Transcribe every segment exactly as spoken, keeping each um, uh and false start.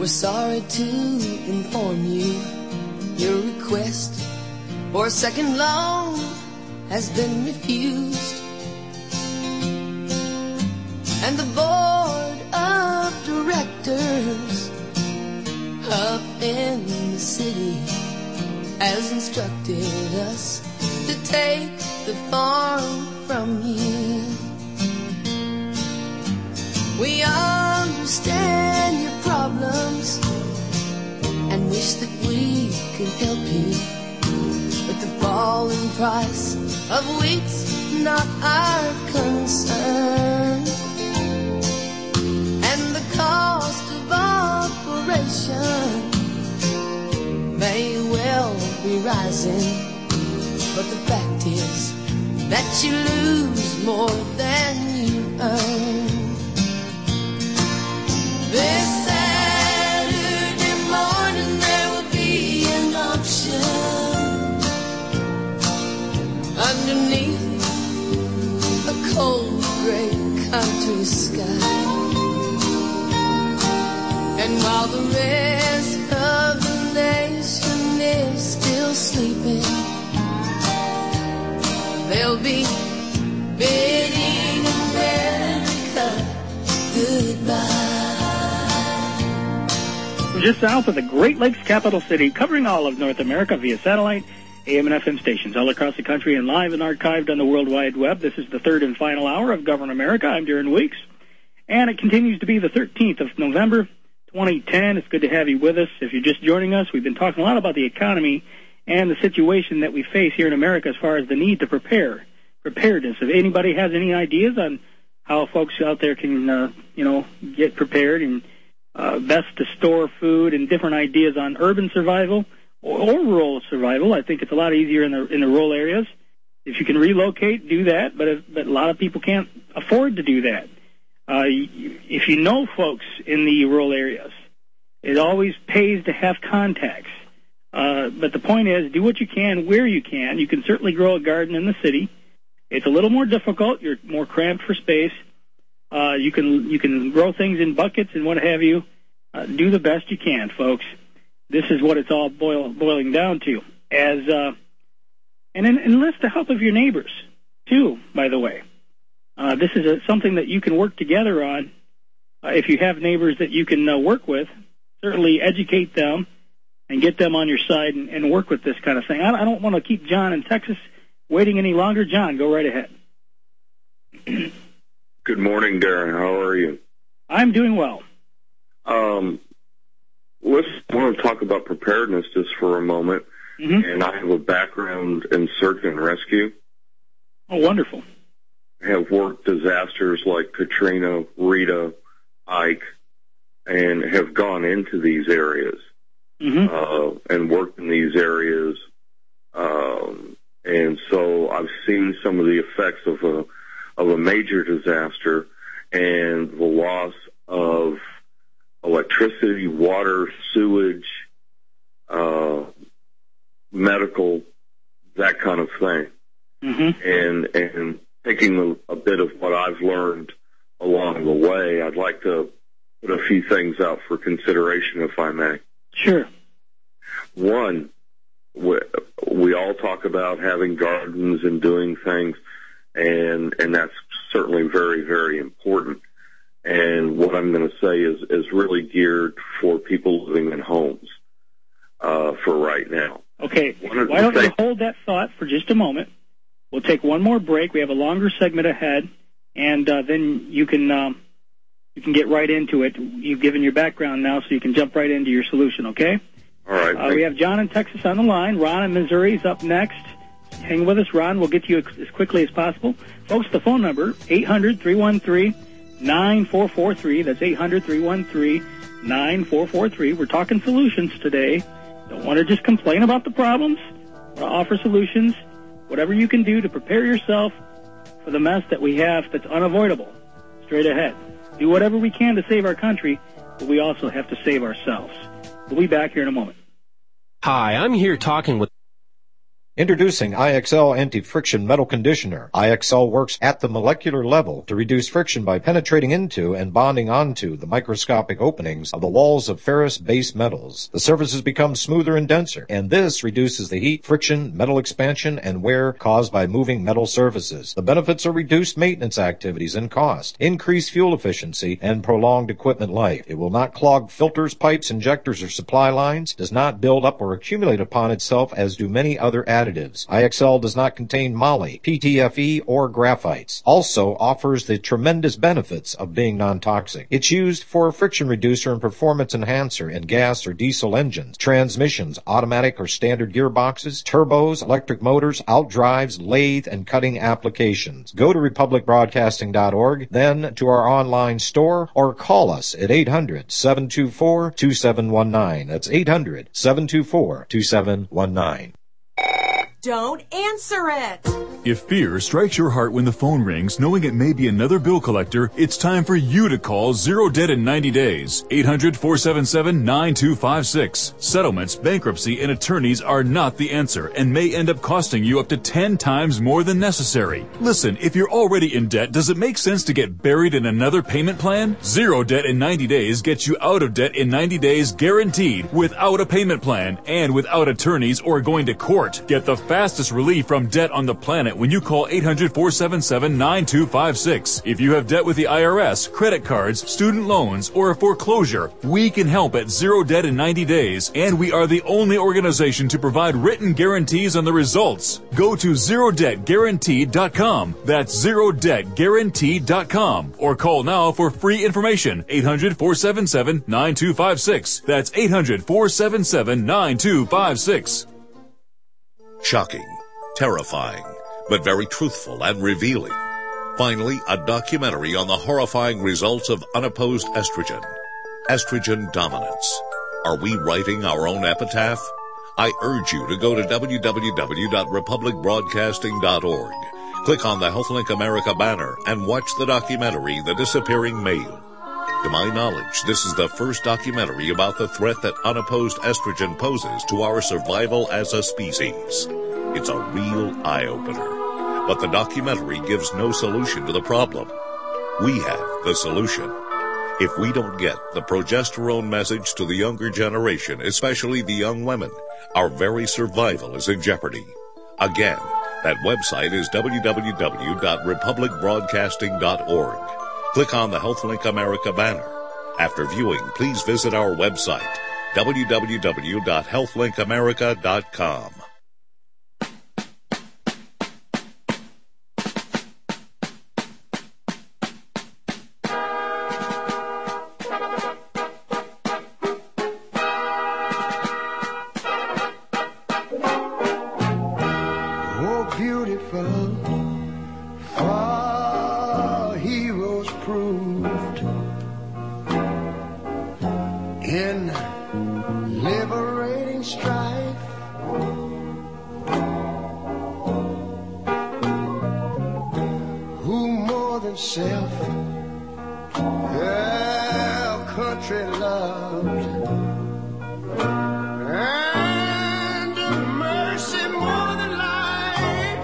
We're sorry to inform you your request for a second loan has been refused. And the board of directors up in the city has instructed us to take the farm from you. We understand your problems and wish that we could help you, but the falling price of wheat's not our concern, and the cost of operation may well be rising, but the fact is that you lose more than you earn. This Saturday morning there will be an auction underneath a cold gray country sky, and while the rest of the nation is still sleeping, they'll be bidding America goodbye. Just south of the Great Lakes capital city, covering all of North America via satellite, A M and F M stations all across the country, and live and archived on the World Wide Web. This is the third and final hour of Govern America. I'm Darren Weeks, and it continues to be the thirteenth of November, twenty ten. It's good to have you with us. If you're just joining us, we've been talking a lot about the economy and the situation that we face here in America as far as the need to prepare, preparedness. If anybody has any ideas on how folks out there can, uh, you know, get prepared and uh, best to store food and different ideas on urban survival or, or rural survival, I think it's a lot easier in the in the rural areas. If you can relocate, do that, but, if, but a lot of people can't afford to do that. Uh, if you know folks in the rural areas, it always pays to have contacts. Uh, but the point is, do what you can where you can. You can certainly grow a garden in the city. It's a little more difficult. You're more cramped for space. Uh, you can you can grow things in buckets and what have you. Uh, do the best you can, folks. This is what it's all boil, boiling down to. As uh, and en- enlist the help of your neighbors, too, by the way. Uh, this is a, something that you can work together on. Uh, if you have neighbors that you can uh, work with, certainly educate them and get them on your side and, and work with this kind of thing. I, I don't want to keep John in Texas waiting any longer. John, go right ahead. Good morning, Darren. How are you? I'm doing well. Um, let's I want to talk about preparedness just for a moment. Mm-hmm. And I have a background in search and rescue. Oh, wonderful. I have worked disasters like Katrina, Rita, Ike, and have gone into these areas mm-hmm. uh, and worked in these areas. Um, and so I've seen some of the effects of a of a major disaster and the loss of electricity, water, sewage, uh, medical, that kind of thing. Mm-hmm. And and taking a, a bit of what I've learned along the way, I'd like to put a few things out for consideration, if I may. Sure. One, we, we all talk about having gardens and doing things, and and that's certainly very, very important. And what I'm going to say is, is really geared for people living in homes uh, for right now. Okay, why don't you hold that thought for just a moment? We'll take one more break. We have a longer segment ahead, and uh, then you can um, you can get right into it. You've given your background now, so you can jump right into your solution, okay? All right. Uh, we have John in Texas on the line. Ron in Missouri is up next. Hang with us, Ron. We'll get to you as quickly as possible. Folks, the phone number, eight hundred, three one three, nine four four three. That's eight hundred, three one three, nine four four three. We're talking solutions today. Don't want to just complain about the problems. Want to offer solutions. Whatever you can do to prepare yourself for the mess that we have that's unavoidable. Straight ahead. Do whatever we can to save our country, but we also have to save ourselves. We'll be back here in a moment. Hi, I'm here talking with Introducing I X L Anti-Friction Metal Conditioner. I X L works at the molecular level to reduce friction by penetrating into and bonding onto the microscopic openings of the walls of ferrous-based metals. The surfaces become smoother and denser, and this reduces the heat, friction, metal expansion, and wear caused by moving metal surfaces. The benefits are reduced maintenance activities and cost, increased fuel efficiency, and prolonged equipment life. It will not clog filters, pipes, injectors, or supply lines, does not build up or accumulate upon itself as do many other additives. I X L does not contain moly, P T F E, or graphites. Also offers the tremendous benefits of being non-toxic. It's used for a friction reducer and performance enhancer in gas or diesel engines, transmissions, automatic or standard gearboxes, turbos, electric motors, outdrives, lathe, and cutting applications. Go to republic broadcasting dot org, then to our online store, or call us at eight hundred, seven two four, two seven one nine. That's eight hundred, seven two four, two seven one nine. Don't answer it! If fear strikes your heart when the phone rings, knowing it may be another bill collector, it's time for you to call Zero Debt in ninety days. eight hundred, four seven seven, nine two five six. Settlements, bankruptcy, and attorneys are not the answer and may end up costing you up to ten times more than necessary. Listen, if you're already in debt, does it make sense to get buried in another payment plan? Zero Debt in ninety days gets you out of debt in ninety days guaranteed, without a payment plan and without attorneys or going to court. Get the fastest relief from debt on the planet when you call eight hundred, four seven seven, nine two five six. If you have debt with the I R S, credit cards, student loans, or a foreclosure, we can help at Zero Debt in ninety days, and we are the only organization to provide written guarantees on the results. Go to zero debt guaranteed dot com. That's zero debt guaranteed dot com. Or call now for free information. eight hundred, four seven seven, nine two five six. That's eight hundred, four seven seven, nine two five six. Shocking, terrifying, but very truthful and revealing. Finally, a documentary on the horrifying results of unopposed estrogen. Estrogen dominance. Are we writing our own epitaph? I urge you to go to w w w dot republic broadcasting dot org. Click on the HealthLink America banner and watch the documentary, The Disappearing Male. To my knowledge, this is the first documentary about the threat that unopposed estrogen poses to our survival as a species. It's a real eye-opener. But the documentary gives no solution to the problem. We have the solution. If we don't get the progesterone message to the younger generation, especially the young women, our very survival is in jeopardy. Again, that website is w w w dot republic broadcasting dot org. Click on the HealthLink America banner. After viewing, please visit our website, w w w dot health link america dot com. Oh, beautiful, far heroes proved in liberating strife. Who more than self their country loved, and mercy more than life.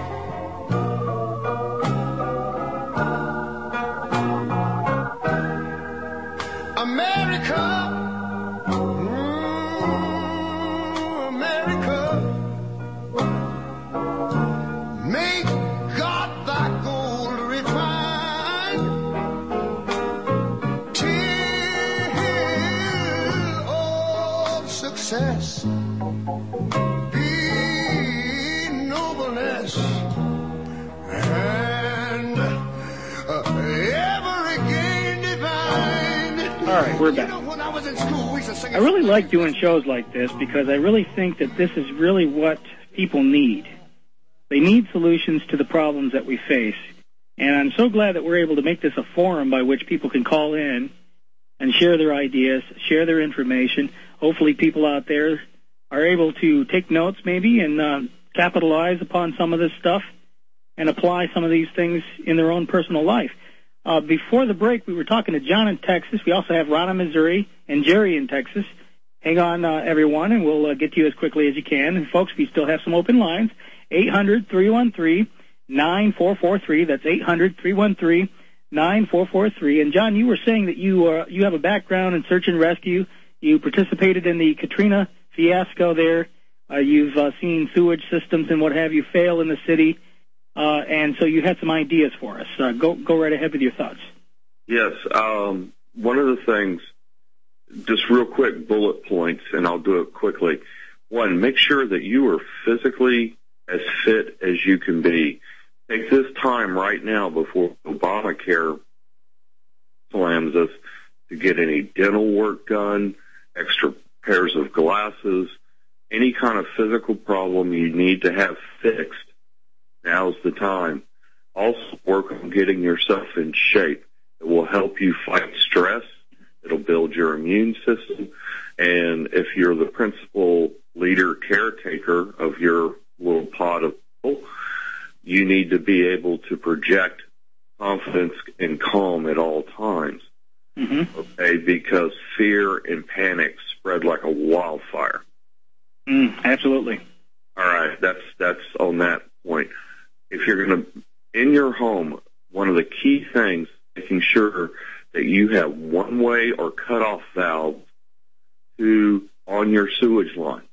America, mm, America, make God thy gold refined, till all success be nobleness, and uh, ever again divine. All right, we're back. You know, when I was in school, we used to sing I really like doing shows like this because I really think that this is really what people need. They need solutions to the problems that we face. And I'm so glad that we're able to make this a forum by which people can call in and share their ideas, share their information. Hopefully people out there are able to take notes maybe and uh, capitalize upon some of this stuff and apply some of these things in their own personal life. Uh, before the break, we were talking to John in Texas. We also have Ron in Missouri and Jerry in Texas. Hang on, uh, everyone, and we'll uh, get to you as quickly as you can. And, folks, we still have some open lines, eight hundred, three one three, nine four four three. That's eight hundred, three one three, nine four four three. And, John, you were saying that you uh, you have a background in search and rescue. You participated in the Katrina fiasco there. Uh, you've uh, seen sewage systems and what have you fail in the city. Uh, and so you had some ideas for us. Uh, go go right ahead with your thoughts. Yes. Um, one of the things, just real quick bullet points, and I'll do it quickly. One, make sure that you are physically as fit as you can be. Take this time right now before Obamacare slams us to get any dental work done, extra pairs of glasses, any kind of physical problem you need to have fixed. Now's the time. Also work on getting yourself in shape. It will help you fight stress. It'll build your immune system. And if you're the principal leader caretaker of your little pod of people, you need to be able to project confidence and calm at all times. Mm-hmm. Okay, because fear and panic spread like a wildfire. Mm, absolutely. All right, that's that's on that point. If you're going to, in your home, one of the key things, making sure that you have one-way or cut-off valves to on your sewage line.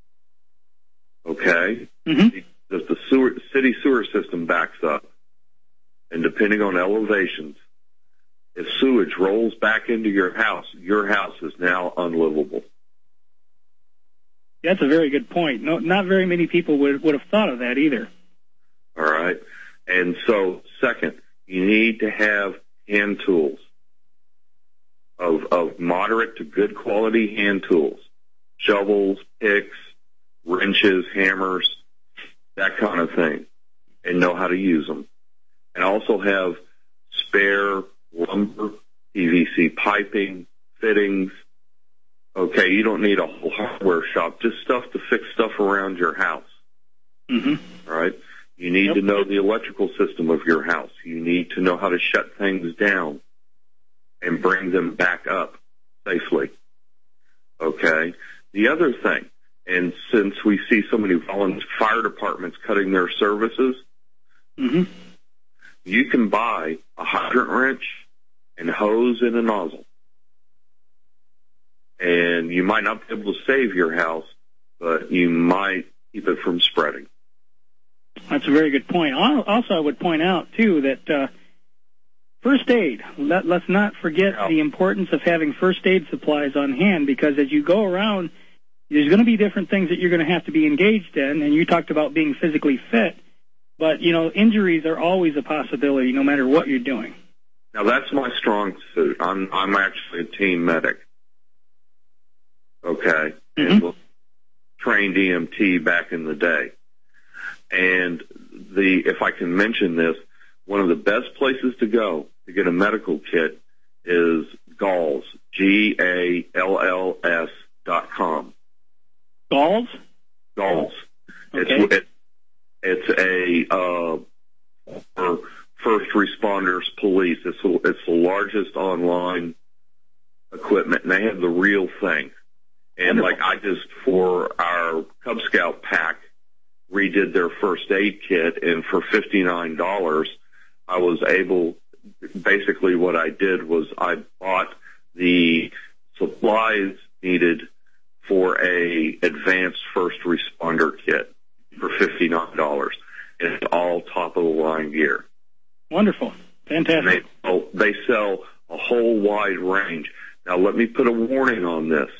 Okay? Mm-hmm. If the sewer, city sewer system backs up, and depending on elevations, if sewage rolls back into your house, your house is now unlivable. That's a very good point. No, not very many people would would have thought of that either. All right? And so, second, you need to have hand tools of, of moderate to good quality hand tools, shovels, picks, wrenches, hammers, that kind of thing, and know how to use them. And also have spare lumber, P V C piping, fittings. Okay, you don't need a whole hardware shop, just stuff to fix stuff around your house. Mm-hmm. All right? You need Yep. to know the electrical system of your house. You need to know how to shut things down and bring them back up safely. Okay? The other thing, and since we see so many volunteer fire departments cutting their services, Mm-hmm. you can buy a hydrant wrench and hose and a nozzle. And you might not be able to save your house, but you might keep it from spreading. That's a very good point. Al- Also, I would point out, too, that uh, first aid, let, let's not forget Yeah. the importance of having first aid supplies on hand, because as you go around, there's going to be different things that you're going to have to be engaged in, and you talked about being physically fit, but, you know, injuries are always a possibility no matter what you're doing. Now, that's my strong suit. I'm, I'm actually a team medic. Okay? Mm-hmm. And trained E M T back in the day. And the, if I can mention this, one of the best places to go to get a medical kit is Galls, G A L L S dot com. Galls? Galls. Okay. It's, it, it's a, uh, for first responders, police. It's, a, it's the largest online equipment, and they have the real thing. And Wonderful. like I just, for our Cub Scout pack, redid their first aid kit, and for fifty-nine dollars, I was able, basically what I did was I bought the supplies needed for a advanced first responder kit for fifty-nine dollars. And it's all top of the line gear. Wonderful. And Fantastic. they, oh, they sell a whole wide range. Now let me put a warning on this.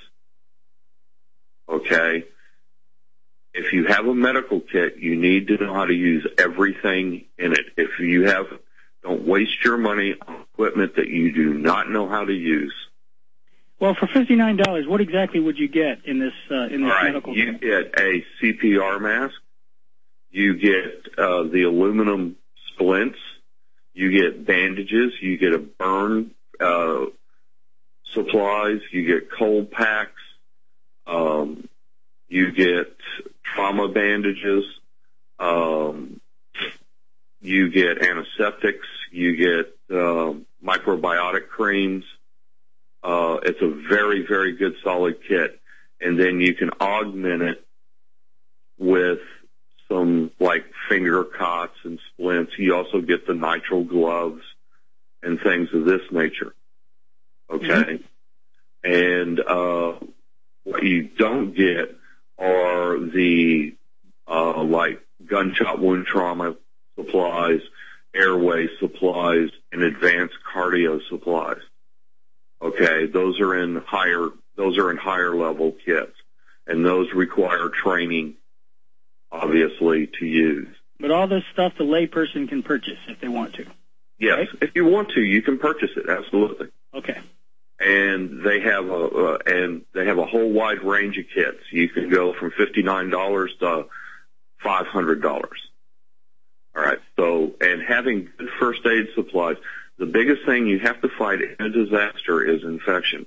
Okay? If you have a medical kit, you need to know how to use everything in it. If you have, don't waste your money on equipment that you do not know how to use. Well, for fifty-nine dollars, what exactly would you get in this uh, in this All right, medical you kit? get a C P R mask. You get uh, the aluminum splints. You get bandages. You get a burn uh, supplies. You get cold packs. Um, you get trauma bandages. Um, you get antiseptics. You get uh, microbiotic creams. Uh, it's a very, very good solid kit. And then you can augment it with some like finger cots and splints. You also get the nitrile gloves and things of this nature. Okay. Mm-hmm. And, uh, what you don't get are the, uh, like gunshot wound trauma supplies, airway supplies, and advanced cardio supplies. Okay. Those are in higher, those are in higher level kits, and those require training, obviously, to use. But all this stuff the layperson can purchase if they want to. Yes. Right? If you want to, you can purchase it. Absolutely. Okay. And they have a uh, and they have a whole wide range of kits. You can go from fifty-nine dollars to five hundred dollars. All right. So, and having good first aid supplies. The biggest thing you have to fight in a disaster is infection.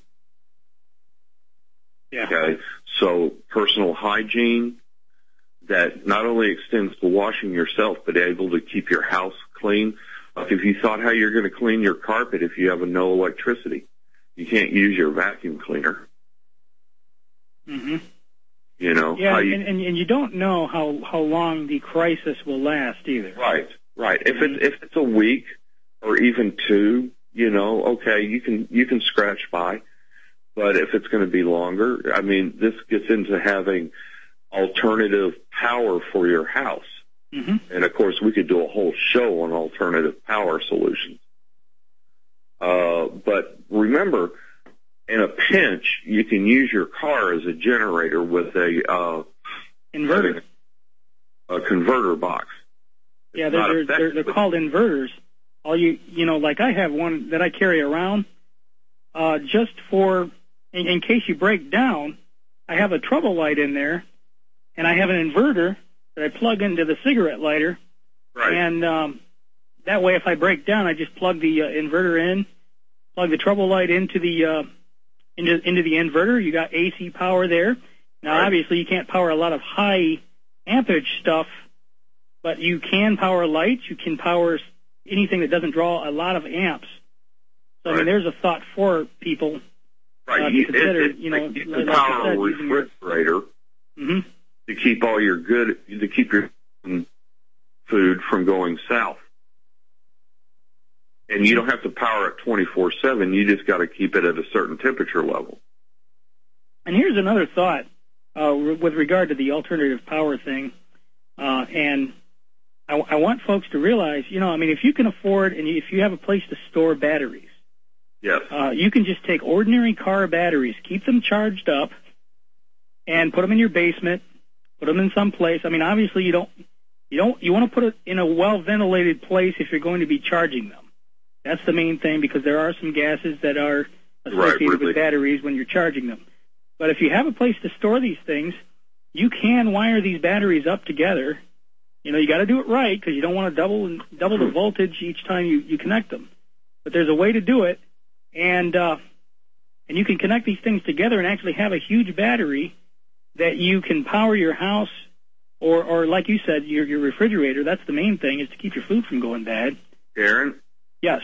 Yeah. Okay. So, personal hygiene that not only extends to washing yourself, but able to keep your house clean. Like if you thought how you're going to clean your carpet if you have a no electricity. You can't use your vacuum cleaner. Mm-hmm. You know? Yeah, how you, and, and, and you don't know how, how long the crisis will last either. Right, right. If Mm-hmm. it's, if it's a week or even two, you know, okay, you can, you can scratch by. But if it's going to be longer, I mean, this gets into having alternative power for your house. Mm-hmm. And of course, we could do a whole show on alternative power solutions. Uh, but remember, in a pinch, you can use your car as a generator with a, uh, inverter, a converter box. It's yeah, they're, they're, they're, they're called inverters. All you, you know, like I have one that I carry around, uh, just for, in, in case you break down, I have a trouble light in there, and I have an inverter that I plug into the cigarette lighter. Right. And, um, that way, if I break down, I just plug the uh, inverter in, plug the trouble light into the uh, into into the inverter. You got A C power there. Now, right. Obviously, you can't power a lot of high ampage stuff, but you can power lights. You can power anything that doesn't draw a lot of amps. So, right. I mean, there's a thought for people right. uh, to you, consider. it, it, you know, you like can power said, a refrigerator mm-hmm. to keep all your good to keep your food from going south. And you don't have to power it twenty-four seven. You just got to keep it at a certain temperature level. And here's another thought uh, with regard to the alternative power thing. Uh, and I, I want folks to realize, you know, I mean, if you can afford and if you have a place to store batteries, yes, uh, you can just take ordinary car batteries, keep them charged up, and put them in your basement, put them in some place. I mean, obviously, you don't, you don't, you want to put it in a well-ventilated place if you're going to be charging them. That's the main thing, because there are some gases that are associated right, really. with batteries when you're charging them. But if you have a place to store these things, you can wire these batteries up together. You know, you got to do it right, because you don't want to double double the voltage each time you, you connect them. But there's a way to do it, and uh, and you can connect these things together and actually have a huge battery that you can power your house, or, or like you said, your your refrigerator. That's the main thing, is to keep your food from going bad. Aaron? Yes.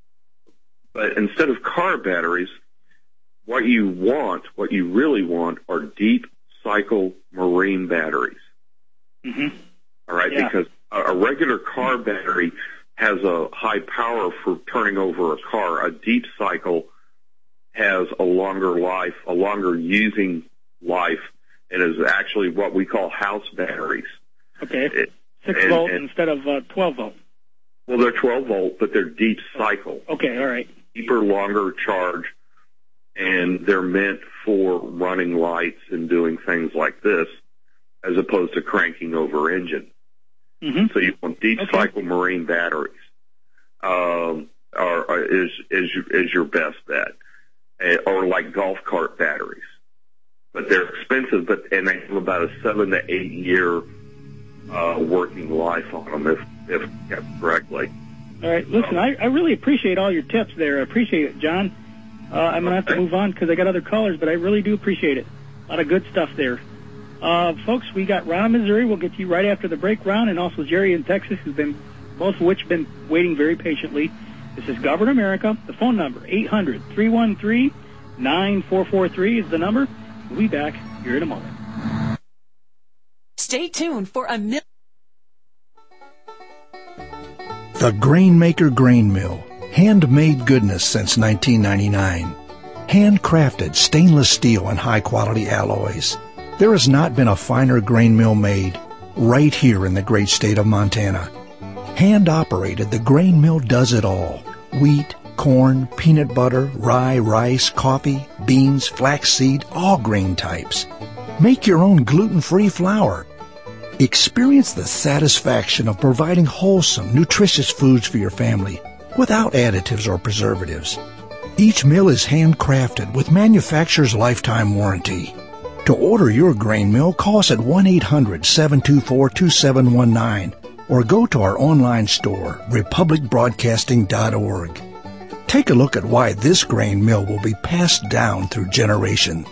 But instead of car batteries, what you want, what you really want, are deep cycle marine batteries. Mm-hmm. All right, yeah. Because a, a regular car battery has a high power for turning over a car. A deep cycle has a longer life, a longer using life, and is actually what we call house batteries. Okay. It, Six and, volt and, instead of uh, twelve volt. Well, they're twelve volt, but they're deep cycle. Okay, all right. Deeper, longer charge, and they're meant for running lights and doing things like this, as opposed to cranking over engine. Mm-hmm. So you want deep okay. cycle marine batteries. Um, are, are, is is is your best bet, uh, or like golf cart batteries, but they're expensive. But and they have about a seven to eight year uh, working life on them if if kept correctly. All right, listen, I, I really appreciate all your tips there. I appreciate it, John. Uh, I'm going to have to move on because I got other callers, but I really do appreciate it. A lot of good stuff there. Uh, folks, we got Ron in Missouri. We'll get to you right after the break, Ron, and also Jerry in Texas, who've been, both of which have been waiting very patiently. This is Govern America. The phone number, eight hundred, three one three, nine four four three is the number. We'll be back here in a moment. Stay tuned for a million. The Grainmaker Grain Mill. Handmade goodness since nineteen ninety-nine. Handcrafted stainless steel and high-quality alloys. There has not been a finer grain mill made right here in the great state of Montana. Hand-operated, the grain mill does it all. Wheat, corn, peanut butter, rye, rice, coffee, beans, flaxseed, all grain types. Make your own gluten-free flour. Experience the satisfaction of providing wholesome, nutritious foods for your family without additives or preservatives. Each mill is handcrafted with manufacturer's lifetime warranty. To order your grain mill, call us at one eight hundred, seven two four, two seven one nine or go to our online store, republic broadcasting dot org. Take a look at why this grain mill will be passed down through generation.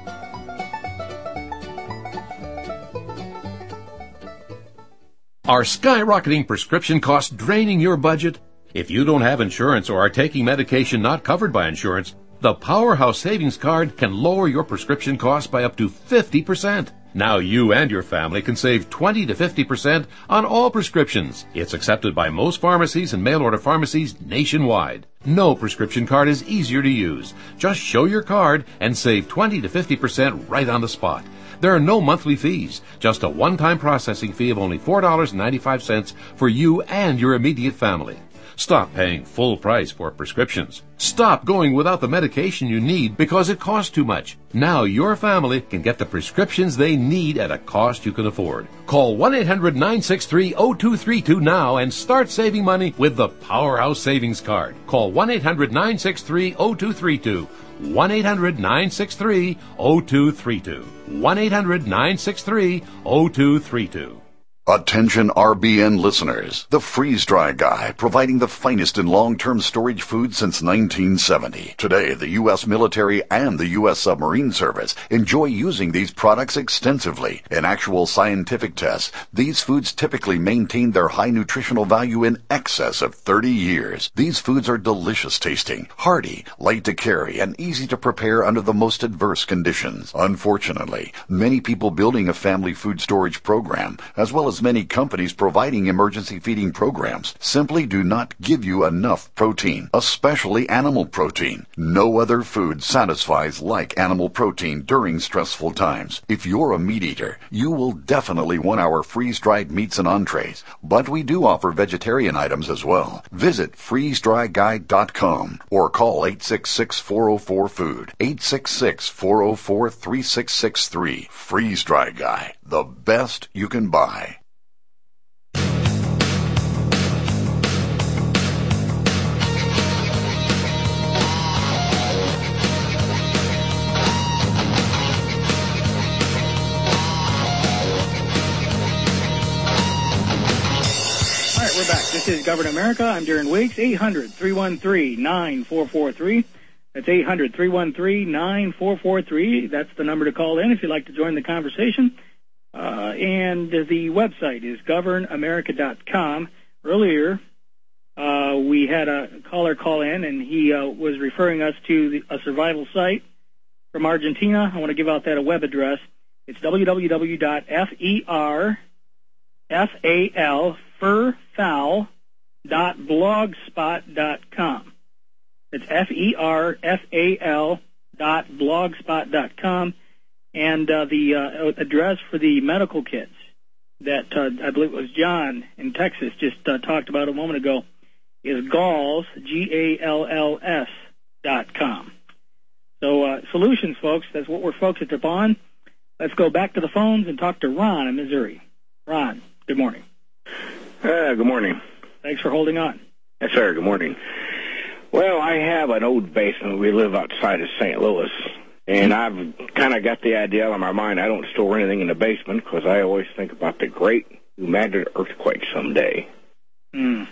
Are skyrocketing prescription costs draining your budget? If you don't have insurance or are taking medication not covered by insurance, the Powerhouse Savings Card can lower your prescription costs by up to fifty percent. Now you and your family can save twenty to fifty percent on all prescriptions. It's accepted by most pharmacies and mail-order pharmacies nationwide. No prescription card is easier to use. Just show your card and save twenty to fifty percent right on the spot. There are no monthly fees, just a one-time processing fee of only four dollars and ninety-five cents for you and your immediate family. Stop paying full price for prescriptions. Stop going without the medication you need because it costs too much. Now your family can get the prescriptions they need at a cost you can afford. Call one eight hundred, nine six three, zero two three two now and start saving money with the Powerhouse Savings Card. Call one eight hundred, nine six three, zero two three two. one eight hundred, nine six three, zero two three two. one eight hundred, nine six three, zero two three two. Attention R B N listeners, the Freeze Dry Guy, providing the finest in long-term storage food since nineteen seventy. Today, the U S military and the U S submarine service enjoy using these products extensively. In actual scientific tests, these foods typically maintain their high nutritional value in excess of thirty years. These foods are delicious tasting, hearty, light to carry, and easy to prepare under the most adverse conditions. Unfortunately, many people building a family food storage program, as well as many companies providing emergency feeding programs, simply do not give you enough protein, especially animal protein. No other food satisfies like animal protein during stressful times. If you're a meat eater, you will definitely want our freeze-dried meats and entrees, but we do offer vegetarian items as well. Visit freeze dry guy dot com or call eight six six, four zero four, food, eight six six, four zero four, three six six three. Freeze Dry Guy, the best you can buy. We're back. This is Govern America. I'm Darren Weeks. eight hundred, three one three, nine four four three. That's eight hundred, three one three, nine four four three. That's the number to call in if you'd like to join the conversation. Uh, and the website is govern america dot com. Earlier, uh, we had a caller call in, and he uh, was referring us to the, a survival site from Argentina. I want to give out that a web address. It's w w w dot fer fal furfowl dot blogspot dot com. It's F E R F A L dot blogspot dot com. And uh, the uh, address for the medical kits that uh, I believe it was John in Texas just uh, talked about a moment ago is Galls, G A L L S dot com. So uh, solutions, folks, that's what we're focused upon. Let's go back to the phones and talk to Ron in Missouri. Ron, good morning. Uh, good morning. Thanks for holding on. Yes, sir. Good morning. Well, I have an old basement. We live outside of Saint Louis, and I've kind of got the idea out of my mind I don't store anything in the basement because I always think about the great United earthquake someday. Mm.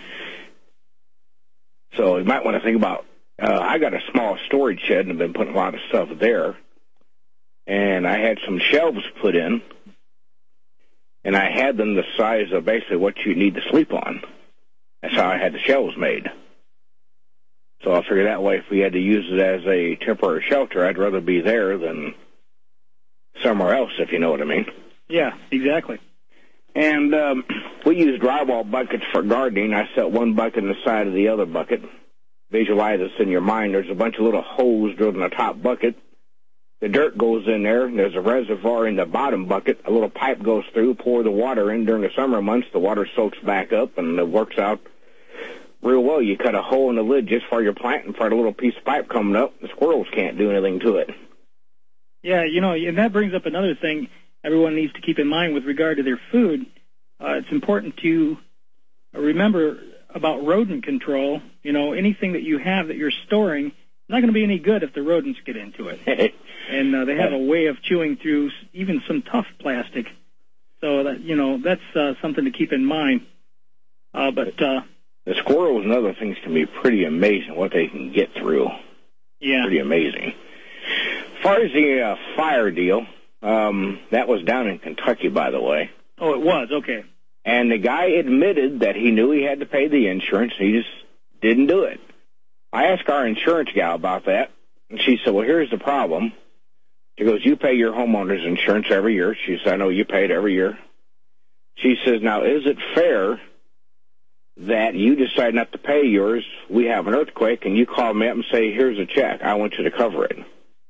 So you might want to think about, uh, I got a small storage shed and I've been putting a lot of stuff there, and I had some shelves put in, and I had them the size of basically what you need to sleep on. That's how I had the shelves made. So I figured that way if we had to use it as a temporary shelter, I'd rather be there than somewhere else, if you know what I mean. Yeah, exactly. And um, we use drywall buckets for gardening. I set one bucket in the side of the other bucket. Visualize this in your mind. There's a bunch of little holes drilled in the top bucket. The dirt goes in there, and there's a reservoir in the bottom bucket. A little pipe goes through, pour the water in during the summer months. The water soaks back up, and it works out real well. You cut a hole in the lid just for your plant and for the little piece of pipe coming up. The squirrels can't do anything to it. Yeah, you know, and that brings up another thing everyone needs to keep in mind with regard to their food. Uh, it's important to remember about rodent control. You know, anything that you have that you're storing is not going to be any good if the rodents get into it. And uh, they have a way of chewing through even some tough plastic. So, that, you know, that's uh, something to keep in mind. Uh, but uh, the squirrels and other things can be pretty amazing what they can get through. Yeah. Pretty amazing. As far as the uh, fire deal, um, that was down in Kentucky, by the way. Oh, it was? Okay. And the guy admitted that he knew he had to pay the insurance. He just didn't do it. I asked our insurance gal about that, and she said, well, here's the problem. She goes, you pay your homeowner's insurance every year. She said, I know you pay it every year. She says, now, is it fair that you decide not to pay yours, we have an earthquake, and you call me up and say, here's a check, I want you to cover it?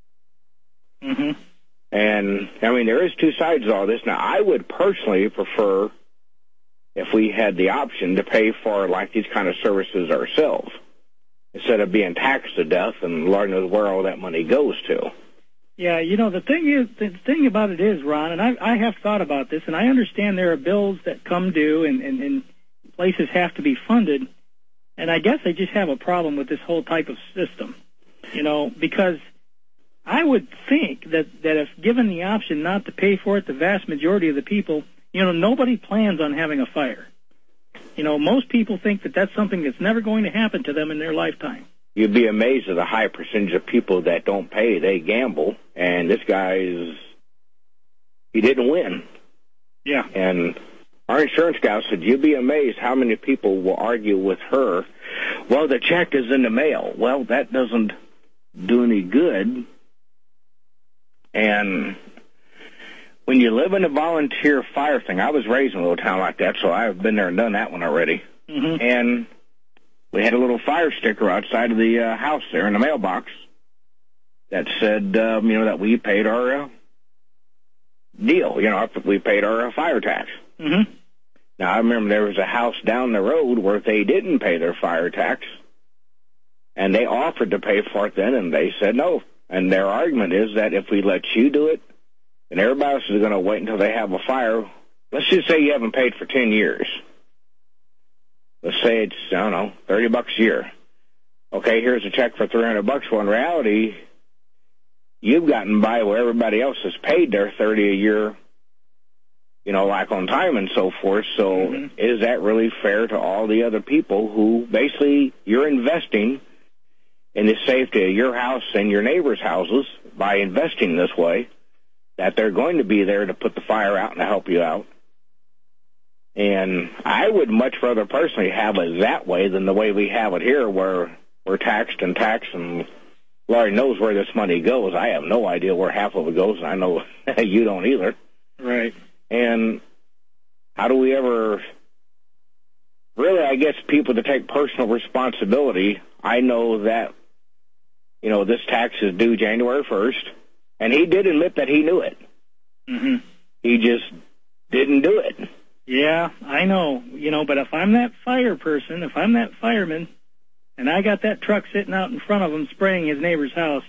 Mm-hmm. And, I mean, there is two sides to all this. Now, I would personally prefer, if we had the option, to pay for, like, these kind of services ourselves, instead of being taxed to death, and Lord knows where all that money goes to. Yeah, you know, the thing is, the thing about it is, Ron, and I, I have thought about this, and I understand there are bills that come due, and, and, and places have to be funded, and I guess I just have a problem with this whole type of system, you know, because I would think that, that if given the option not to pay for it, the vast majority of the people, you know, nobody plans on having a fire. You know, most people think that that's something that's never going to happen to them in their lifetime. You'd be amazed at the high percentage of people that don't pay. They gamble, and this guy's, he didn't win. Yeah. And our insurance guy said, you'd be amazed how many people will argue with her, well, the check is in the mail. Well, that doesn't do any good. And when you live in a volunteer fire thing, I was raised in a little town like that, so I've been there and done that one already. Mm-hmm. And we had a little fire sticker outside of the uh, house there in the mailbox that said, um, you know, that we paid our uh, deal. You know, we paid our uh, fire tax. Mm-hmm. Now, I remember there was a house down the road where they didn't pay their fire tax, and they offered to pay for it then, and they said no. And their argument is that if we let you do it, then everybody else is going to wait until they have a fire. Let's just say you haven't paid for ten years. Let's say it's, I don't know, thirty bucks a year. Okay, here's a check for three hundred bucks. Well, in reality, you've gotten by where everybody else has paid their thirty a year, you know, like on time and so forth. So mm-hmm. Is that really fair to all the other people who basically you're investing in the safety of your house and your neighbors' houses by investing this way, that they're going to be there to put the fire out and to help you out? And I would much rather personally have it that way than the way we have it here, where we're taxed and taxed, and Lord knows where this money goes. I have no idea where half of it goes, and I know you don't either. Right. And how do we ever, really, I guess, people to take personal responsibility? I know that, you know, this tax is due January first, and he did admit that he knew it. Mm-hmm. He just didn't do it. Yeah, I know, you know, but if I'm that fire person, if I'm that fireman, and I got that truck sitting out in front of him spraying his neighbor's house,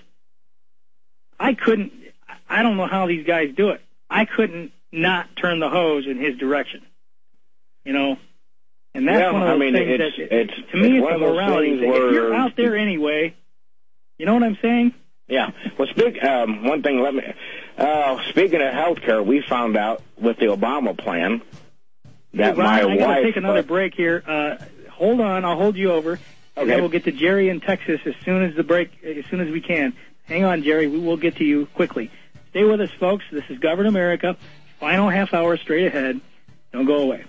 I couldn't, I don't know how these guys do it. I couldn't not turn the hose in his direction, you know, and that's yeah, one of those I mean, things it's, that, it's, to me, it's it's a morality thing. If you're out there anyway, you know what I'm saying? Yeah. Well, speak, um, one thing, let me, uh, speaking of health care, we found out with the Obama plan, that hey, Ron, my I wife... I got to take another uh, break here. Uh, hold on, I'll hold you over. Okay. And then we'll get to Jerry in Texas as soon as the break, as soon as we can. Hang on, Jerry. We will get to you quickly. Stay with us, folks. This is Govern America. Final half hour straight ahead. Don't go away.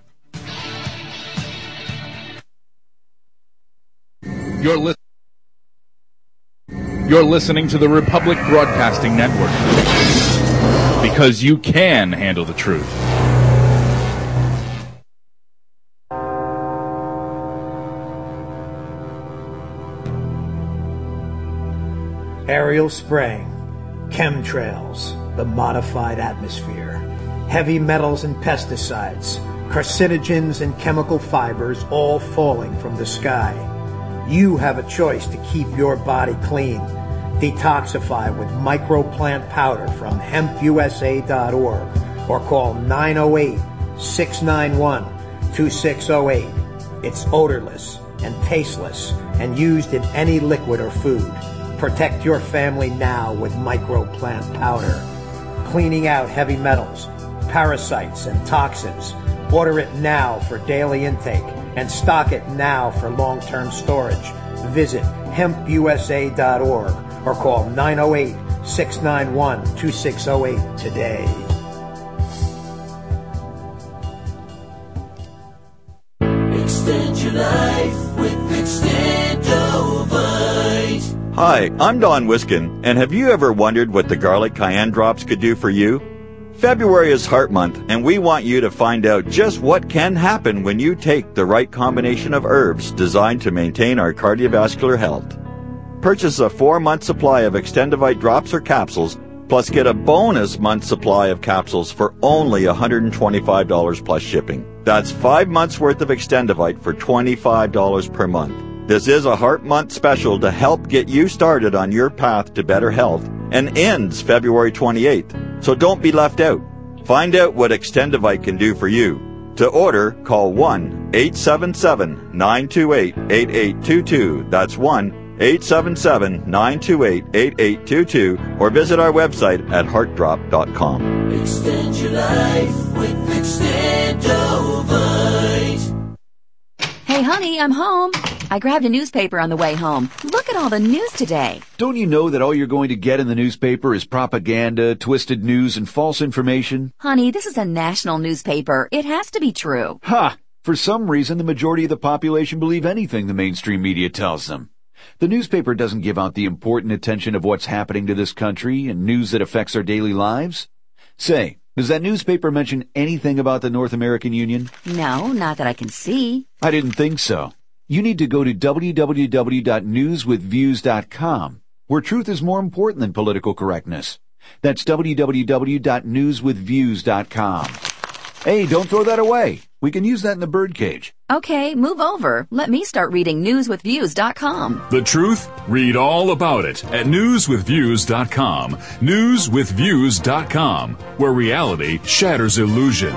You're, li- You're listening to the Republic Broadcasting Network. Because you can handle the truth. aerial spraying, chemtrails, the modified atmosphere, heavy metals and pesticides, carcinogens and chemical fibers all falling from the sky. You have a choice to keep your body clean. Detoxify with microplant powder from hemp U S A dot org or call nine oh eight, six nine one, two six oh eight. It's odorless and tasteless and used in any liquid or food. Protect your family now with microplant powder. Cleaning out heavy metals, parasites, and toxins. Order it now for daily intake and stock it now for long-term storage. Visit hemp U S A dot org or call nine oh eight, six nine one, two six oh eight today. Extend your life with Extendovite. Hi, I'm Don Wiskin, and have you ever wondered what the garlic cayenne drops could do for you? February is Heart Month, and we want you to find out just what can happen when you take the right combination of herbs designed to maintain our cardiovascular health. Purchase a four-month supply of Extendovite drops or capsules, plus get a bonus month supply of capsules for only one hundred twenty-five dollars plus shipping. That's five months worth of Extendovite for twenty-five dollars per month. This is a Heart Month special to help get you started on your path to better health and ends February twenty-eighth. So don't be left out. Find out what Extendovite can do for you. To order, call one eight seven seven, nine two eight, eight eight two two. That's one eight seven seven, nine two eight, eight eight two two or visit our website at heart drop dot com. Extend your life with Extendovite. Hey, honey, I'm home. I grabbed a newspaper on the way home. Look at all the news today. Don't you know that all you're going to get in the newspaper is propaganda, twisted news, and false information? Honey, this is a national newspaper. It has to be true. Ha! For some reason, the majority of the population believe anything the mainstream media tells them. The newspaper doesn't give out the important attention of what's happening to this country and news that affects our daily lives. Say, does that newspaper mention anything about the North American Union? No, not that I can see. I didn't think so. You need to go to w w w dot news with views dot com, where truth is more important than political correctness. That's w w w dot news with views dot com. Hey, don't throw that away. We can use that in the birdcage. Okay, move over. Let me start reading news with views dot com. The truth? Read all about it at news with views dot com. news with views dot com, where reality shatters illusion.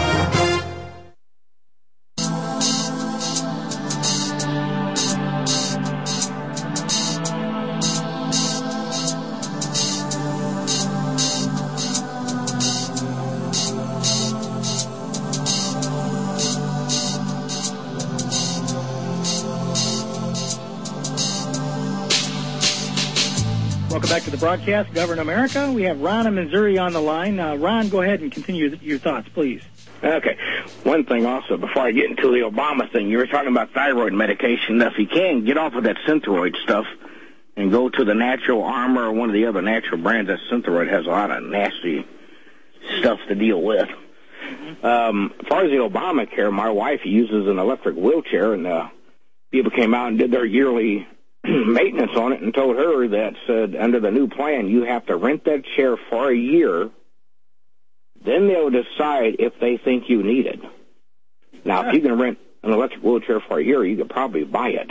Welcome back to the broadcast, Govern America. We have Ron in Missouri on the line. Uh, Ron, go ahead and continue your thoughts, please. Okay. One thing also, before I get into the Obama thing, you were talking about thyroid medication. If you can, get off of that Synthroid stuff and go to the Natural Armor or one of the other natural brands. That Synthroid has a lot of nasty stuff to deal with. Mm-hmm. Um, as far as the Obamacare, my wife uses an electric wheelchair, and uh, people came out and did their yearly maintenance on it and told her that said under the new plan you have to rent that chair for a year, then they'll decide if they think you need it. Now, yeah. If you can rent an electric wheelchair for a year, you could probably buy it.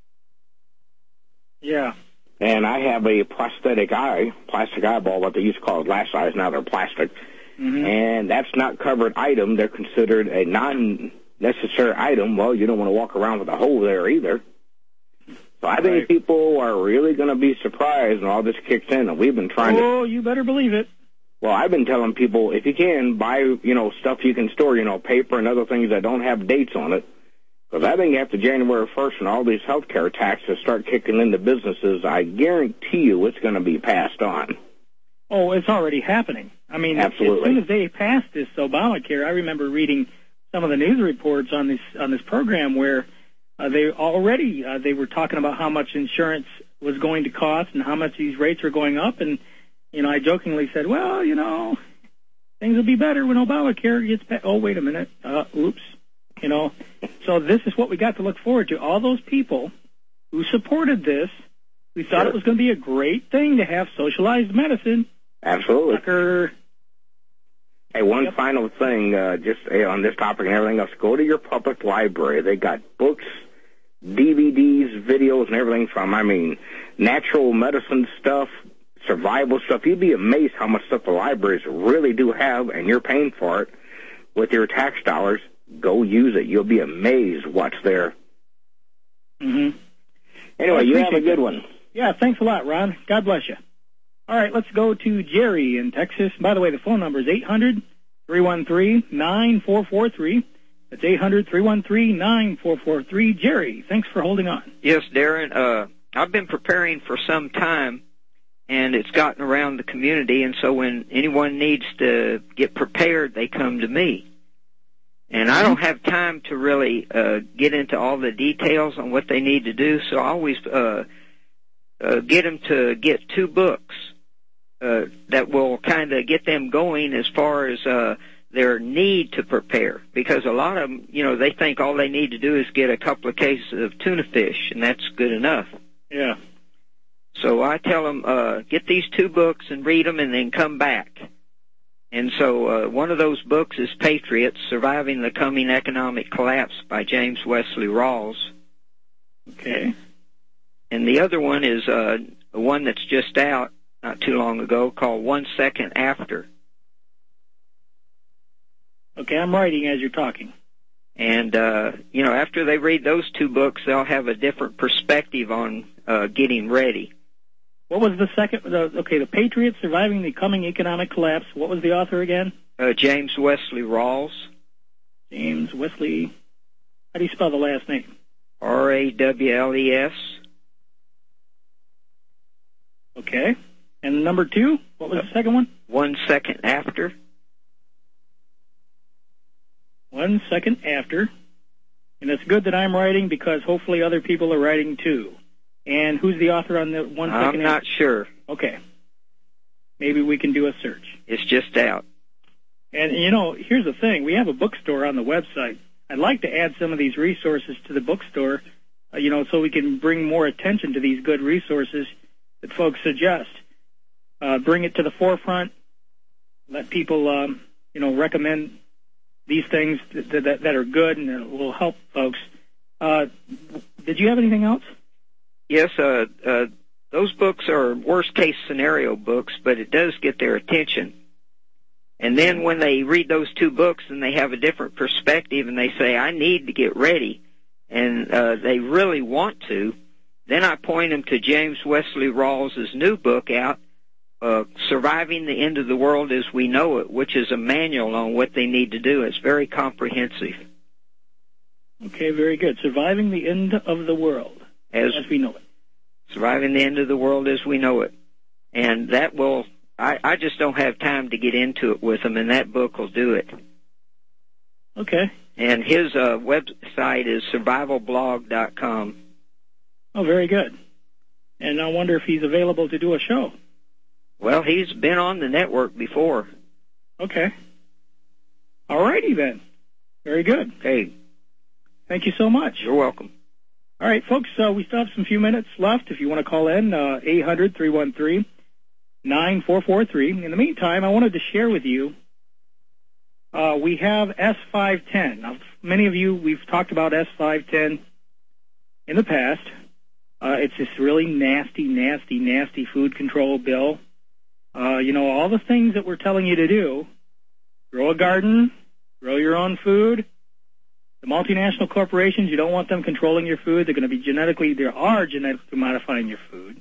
Yeah. And I have a prosthetic eye, plastic eyeball, what they used to call glass eyes, now they're plastic. Mm-hmm. And that's not covered item. They're considered a non-necessary item. Well, you don't want to walk around with a hole there either. So I think right. people are really going to be surprised when all this kicks in, and we've been trying oh, to... Oh, you better believe it. Well, I've been telling people, if you can, buy, you know, stuff you can store, you know, paper and other things that don't have dates on it. Because I think after January first when all these health care taxes start kicking into businesses, I guarantee you it's going to be passed on. Oh, it's already happening. I mean, Absolutely. As soon as they passed this Obamacare, I remember reading some of the news reports on this on this program where... Uh, they already uh, they were talking about how much insurance was going to cost and how much these rates are going up. And, you know, I jokingly said, well, you know, things will be better when Obamacare gets passed. Oh, wait a minute. Uh, oops. You know, so this is what we got to look forward to. All those people who supported this, We thought Sure. it was going to be a great thing to have socialized medicine. Absolutely. Tucker. Hey, one Yep. final thing, uh, just uh, on this topic and everything else. Go to your public library. They got books, D V Ds, videos, and everything from, I mean, natural medicine stuff, survival stuff. You'd be amazed how much stuff the libraries really do have, and you're paying for it with your tax dollars. Go use it. You'll be amazed what's there. Mm-hmm. Anyway, I you have a appreciate good that. one. Yeah, thanks a lot, Ron. God bless you. All right, let's go to Jerry in Texas. By the way, the phone number is eight hundred, three one three, nine four four three. That's eight hundred, three one three, nine four four three. Jerry, thanks for holding on. Yes, Darren. Uh, I've been preparing for some time, and it's gotten around the community, and so when anyone needs to get prepared, they come to me. And I don't have time to really uh, get into all the details on what they need to do, so I always uh, uh, get them to get two books uh, that will kind of get them going as far as uh, their need to prepare. Because a lot of them, you know, they think all they need to do is get a couple of cases of tuna fish, and that's good enough. Yeah. So I tell them, uh, get these two books and read them and then come back. And so uh, one of those books is Patriots, Surviving the Coming Economic Collapse by James Wesley Rawls. Okay. And the other one is uh, one that's just out not too long ago called One Second After. Okay, I'm writing as you're talking. And, uh, you know, after they read those two books, they'll have a different perspective on uh, getting ready. What was the second? The, okay, the Patriots Surviving the Coming Economic Collapse. What was the author again? Uh, James Wesley Rawls. James Wesley. How do you spell the last name? R A W L E S. Okay. And number two? What was the second one? One Second After. One Second After. And it's good that I'm writing because hopefully other people are writing too. And who's the author on the One Second I'm not After? sure. Okay. Maybe we can do a search. It's just out. And, you know, here's the thing. We have a bookstore on the website. I'd like to add some of these resources to the bookstore, uh, you know, so we can bring more attention to these good resources that folks suggest. Uh, bring it to the forefront. Let people, um, you know, recommend these things that, that, that are good and that will help folks. Uh, did you have anything else? Yes, uh, uh, those books are worst-case scenario books, but it does get their attention. And then when they read those two books and they have a different perspective and they say, I need to get ready, and uh, they really want to, then I point them to James Wesley Rawls' new book out, uh, Surviving the End of the World as We Know It, which is a manual on what they need to do. It's very comprehensive. Okay, very good. Surviving the End of the World as, as we know it. Surviving the End of the World as We Know It. And that will, I, I just don't have time to get into it with them, and that book will do it. Okay. And his uh, website is survival blog dot com. Oh, very good. And I wonder if he's available to do a show. Well, he's been on the network before. Okay. All righty then. Very good. Okay. Thank you so much. You're welcome. All right, folks, uh, we still have some few minutes left. If you want to call in, uh, eight hundred, three one three, nine four four three. In the meantime, I wanted to share with you, uh, we have S five ten. Now, many of you, we've talked about S five ten in the past. Uh, it's this really nasty, nasty, nasty food control bill. Uh, you know, all the things that we're telling you to do, grow a garden, grow your own food. The multinational corporations, you don't want them controlling your food. They're going to be genetically, there are genetically modifying your food.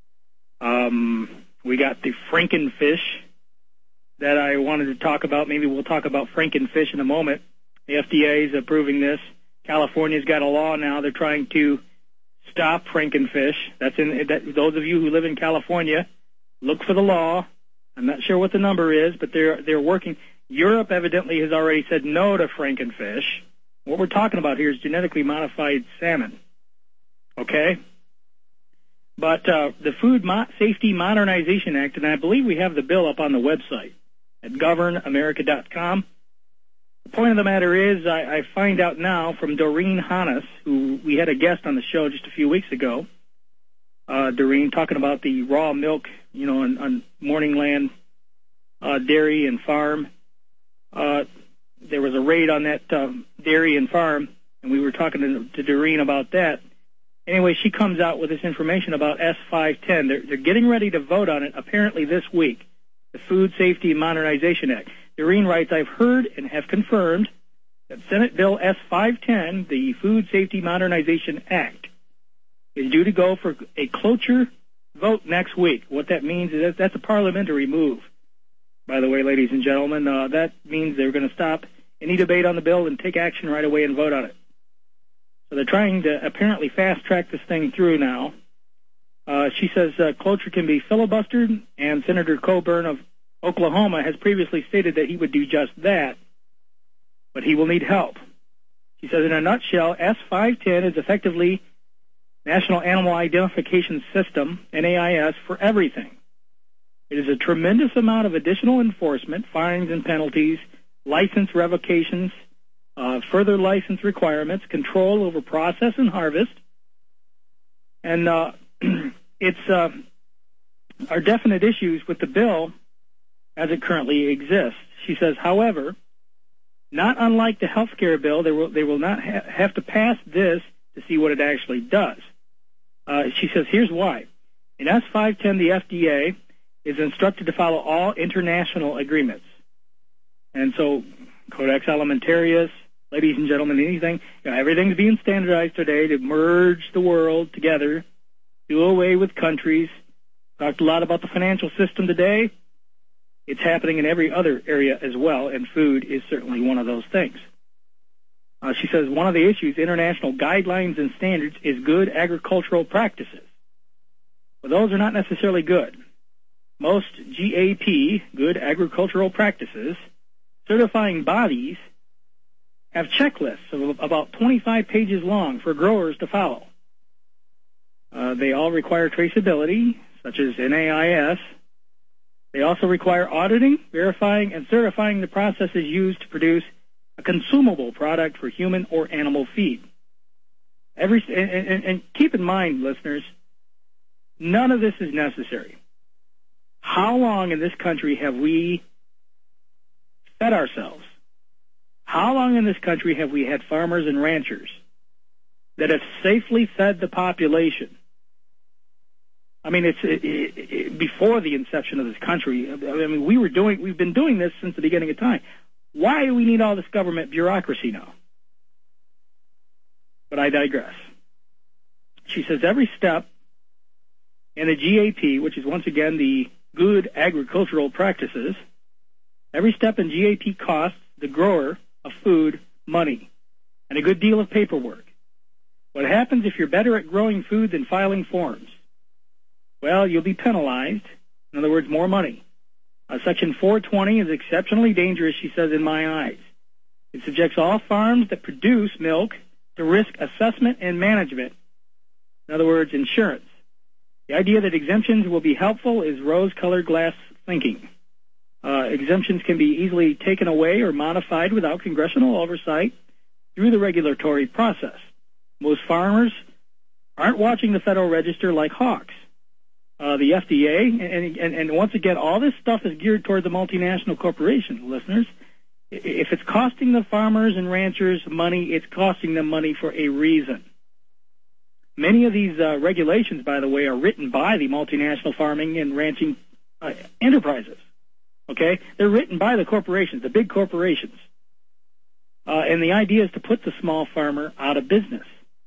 Um, we got the Frankenfish that I wanted to talk about. Maybe we'll talk about Frankenfish in a moment. The F D A is approving this. California's got a law now. They're trying to stop Frankenfish. That's in that, those of you who live in California, look for the law. I'm not sure what the number is, but they're they're working. Europe evidently has already said no to Frankenfish. What we're talking about here is genetically modified salmon, okay? But uh, the Food Mo- Safety Modernization Act, and I believe we have the bill up on the website at govern america dot com. The point of the matter is I, I find out now from Doreen Hannes, who we had a guest on the show just a few weeks ago, uh, Doreen, talking about the raw milk, you know, on, on Morningland uh, Dairy and Farm. Uh, there was a raid on that um, dairy and farm, and we were talking to, to Doreen about that. Anyway, she comes out with this information about S five ten. They're, they're getting ready to vote on it apparently this week, the Food Safety Modernization Act. Doreen writes, I've heard and have confirmed that Senate Bill S five ten, the Food Safety Modernization Act, is due to go for a cloture vote next week. What that means is that that's a parliamentary move, by the way, ladies and gentlemen. Uh, that means they're going to stop any debate on the bill and take action right away and vote on it. So they're trying to apparently fast-track this thing through now. Uh, she says uh, cloture can be filibustered, and Senator Coburn of Oklahoma has previously stated that he would do just that, but he will need help. She says, in a nutshell, S five ten is effectively National Animal Identification System, N A I S, for everything. It is a tremendous amount of additional enforcement, fines and penalties, license revocations, uh, further license requirements, control over process and harvest, and uh, it's uh, are definite issues with the bill as it currently exists. She says, however, not unlike the health care bill, they will, they will not ha- have to pass this to see what it actually does. Uh, she says, here's why. In S five ten, the F D A is instructed to follow all international agreements. And so, Codex Alimentarius, ladies and gentlemen, anything, you know, everything's being standardized today to merge the world together, do away with countries. Talked a lot about the financial system today. It's happening in every other area as well, and food is certainly one of those things. Uh, she says one of the issues, international guidelines and standards, is good agricultural practices. But those are not necessarily good. Most G A P, good agricultural practices, certifying bodies have checklists of about twenty-five pages long for growers to follow. Uh, they all require traceability, such as N A I S. They also require auditing, verifying, and certifying the processes used to produce a consumable product for human or animal feed. Every and, and, and keep in mind, listeners, none of this is necessary. How long in this country have we fed ourselves? How long in this country have we had farmers and ranchers that have safely fed the population? I mean, it's it, it, it, before the inception of this country. I mean, we were doing, we've been doing this since the beginning of time. Why do we need all this government bureaucracy now? But I digress. She says every step in the G A P, which is once again the good agricultural practices, every step in G A P costs the grower of food money and a good deal of paperwork. What happens if you're better at growing food than filing forms? Well, you'll be penalized. In other words, more money. Uh, Section four twenty is exceptionally dangerous, she says, in my eyes. It subjects all farms that produce milk to risk assessment and management. In other words, insurance. The idea that exemptions will be helpful is rose-colored glass thinking. Uh, exemptions can be easily taken away or modified without congressional oversight through the regulatory process. Most farmers aren't watching the Federal Register like hawks. Uh, the F D A, and, and, and once again, all this stuff is geared toward the multinational corporations, listeners. If it's costing the farmers and ranchers money, it's costing them money for a reason. Many of these uh, regulations, by the way, are written by the multinational farming and ranching uh, enterprises. Okay? They're written by the corporations, the big corporations. Uh, and the idea is to put the small farmer out of business.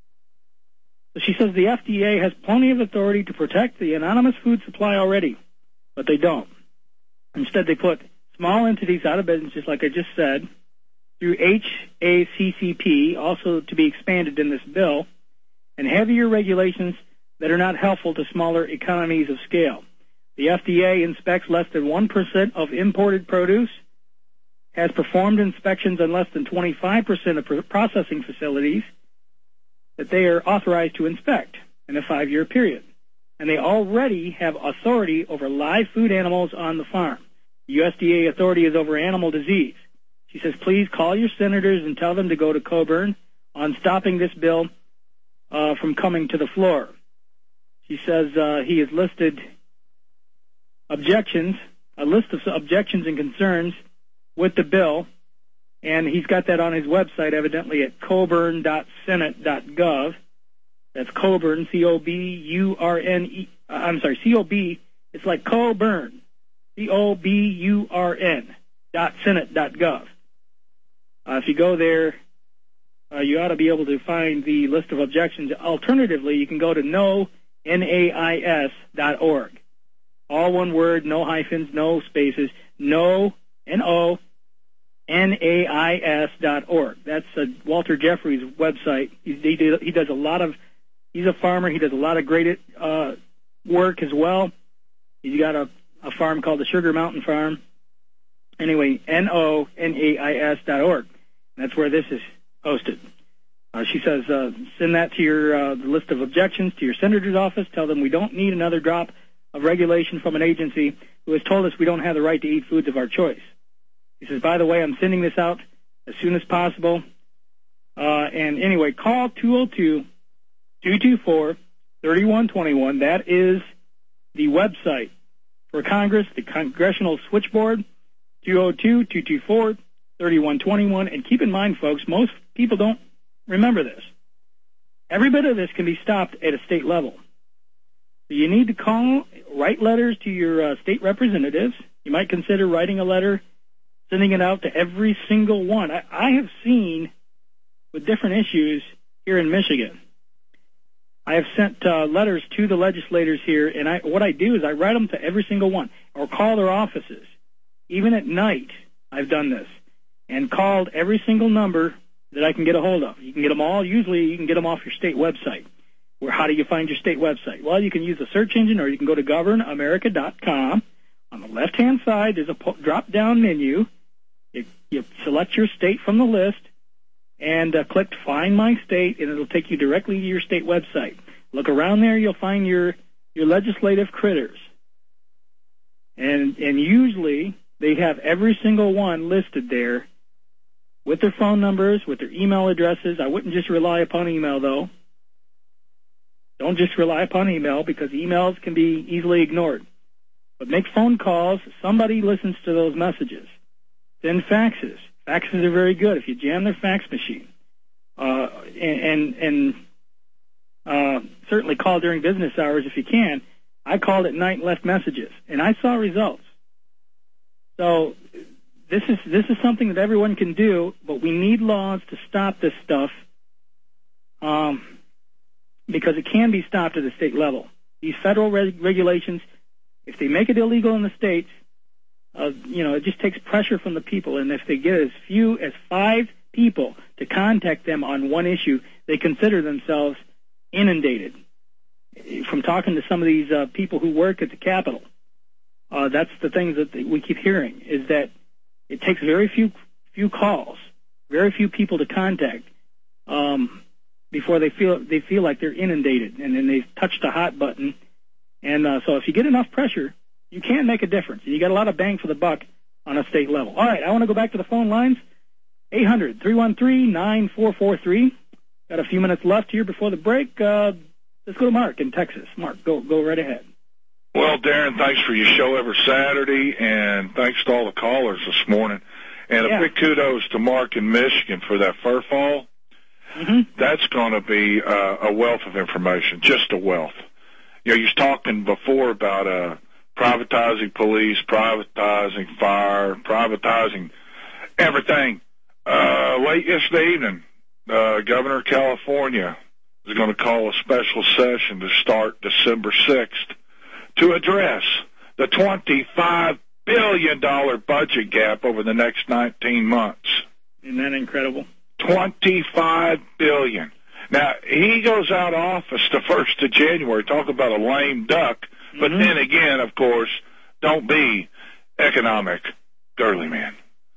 So she says the F D A has plenty of authority to protect the anonymous food supply already, but they don't. Instead, they put small entities out of business, just like I just said, through H A C C P, also to be expanded in this bill, and heavier regulations that are not helpful to smaller economies of scale. The F D A inspects less than one percent of imported produce, has performed inspections on less than twenty-five percent of processing facilities that they are authorized to inspect in a five-year period. And they already have authority over live food animals on the farm. The U S D A authority is over animal disease. She says, please call your senators and tell them to go to Coburn on stopping this bill uh, from coming to the floor. She says uh, he has listed objections, a list of objections and concerns with the bill, and he's got that on his website, evidently at coburn dot senate dot gov. That's Coburn, C O B U R N E. Uh, I'm sorry, C O B. It's like Coburn, C O B U R N dot senate dot gov. Uh, if you go there, uh, you ought to be able to find the list of objections. Alternatively, you can go to no N A I S dot org. All one word, no hyphens, no spaces, no, N O, N A I S dot org. That's uh, Walter Jeffrey's website. He, he, he does a lot of, he's a farmer. He does a lot of great uh, work as well. He's got a, a farm called the Sugar Mountain Farm. Anyway, N O N A I S dot org. That's where this is posted. Uh, she says, uh, send that to your uh, list of objections to your senator's office. Tell them we don't need another drop of regulation from an agency who has told us we don't have the right to eat foods of our choice. He says, by the way, I'm sending this out as soon as possible. Uh, and anyway, call two oh two, two two four, three one two one. That is the website for Congress, the Congressional Switchboard, two oh two, two two four, three one two one. And keep in mind, folks, most people don't remember this. Every bit of this can be stopped at a state level. So you need to call, write letters to your uh, state representatives. You might consider writing a letter, sending it out to every single one. I, I have seen, with different issues here in Michigan, I have sent uh, letters to the legislators here, and I, what I do is I write them to every single one, or call their offices. Even at night, I've done this, and called every single number that I can get a hold of. You can get them all. Usually you can get them off your state website. Where, how do you find your state website? Well, you can use the search engine, or you can go to govern america dot com. On the left-hand side, there's a drop-down menu. You, you select your state from the list, and uh, click Find My State, and it'll take you directly to your state website. Look around there, you'll find your, your legislative critters. And, and usually they have every single one listed there with their phone numbers, with their email addresses. I wouldn't just rely upon email, though. Don't just rely upon email, because emails can be easily ignored. But make phone calls. Somebody listens to those messages. Send faxes. Faxes are very good if you jam their fax machine. Uh, and and, and uh, certainly call during business hours if you can. I called at night and left messages, and I saw results. So this is this is something that everyone can do, but we need laws to stop this stuff, um, because it can be stopped at the state level. These federal reg- regulations, if they make it illegal in the states, uh, you know, it just takes pressure from the people. And if they get as few as five people to contact them on one issue, they consider themselves inundated. From talking to some of these uh, people who work at the Capitol, uh, that's the things that we keep hearing, is that it takes very few few calls, very few people to contact um, before they feel they feel like they're inundated, and then they've touched a hot button. And uh, so if you get enough pressure, you can make a difference. You got a lot of bang for the buck on a state level. All right, I want to go back to the phone lines. eight hundred, three one three, nine four four three. Got a few minutes left here before the break. Uh, let's go to Mark in Texas. Mark, go go right ahead. Well, Darren, thanks for your show every Saturday, and thanks to all the callers this morning. And yeah. a big kudos to Mark in Michigan for that fur fall. Mm-hmm. That's going to be uh, a wealth of information, just a wealth. You know, you was talking before about uh, privatizing police, privatizing fire, privatizing everything. Uh, late yesterday evening, uh, Governor of California is going to call a special session to start December sixth to address the twenty-five billion dollars budget gap over the next nineteen months. Isn't that incredible? twenty-five billion dollars. Now, he goes out of office the first of January. Talk about a lame duck. Mm-hmm. But then again, of course, don't be economic girly man.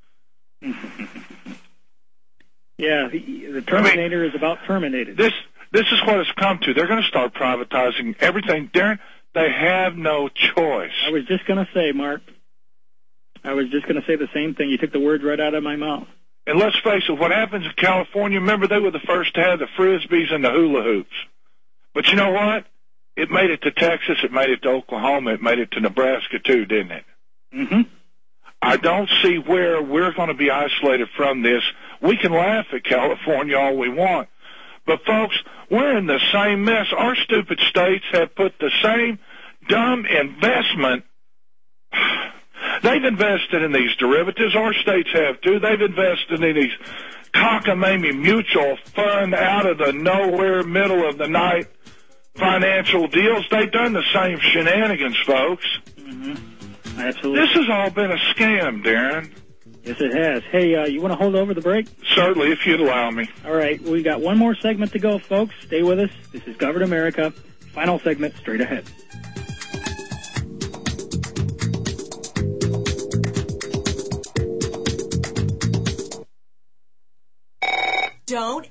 Yeah, the, the Terminator I mean, is about terminated. This this is what it's come to. They're going to start privatizing everything. Darren, they have no choice. I was just going to say, Mark, I was just going to say the same thing. You took the words right out of my mouth. And let's face it, what happens in California, remember they were the first to have the Frisbees and the hula hoops. But you know what? it made it to Texas, it made it to Oklahoma, it made it to Nebraska too, didn't it? Mm-hmm. I don't see where we're going to be isolated from this. We can laugh at California all we want, but folks, we're in the same mess. Our stupid states have put the same dumb investment. They've invested in these derivatives. Our states have too. They've invested in these cockamamie mutual fund out of the nowhere, middle of the night financial deals. They've done the same shenanigans, folks. Mm-hmm. Absolutely. This has all been a scam, Darren. Yes, it has. Hey, uh, you want to hold over the break? Certainly, if you'd allow me. All right, we got one more segment to go, folks. Stay with us. This is Govern America. Final segment straight ahead. Don't.